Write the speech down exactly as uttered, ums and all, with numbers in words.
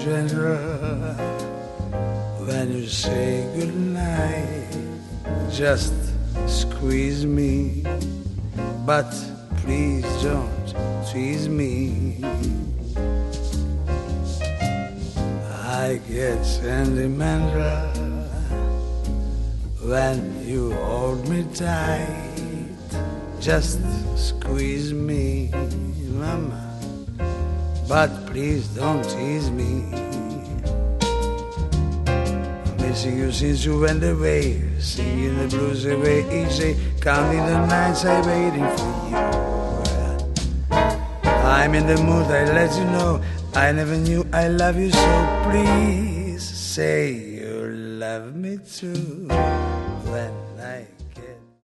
gentle when you say goodnight. Just squeeze me, but please don't tease me. I get sentimental when you hold me tight. Just squeeze me, mama, but please don't tease me. I'm missing you since you went away, singing the blues away each day, counting the nights I'm waiting for you. I'm in the mood, I let you know, I never knew I love you, so please say you love me too. When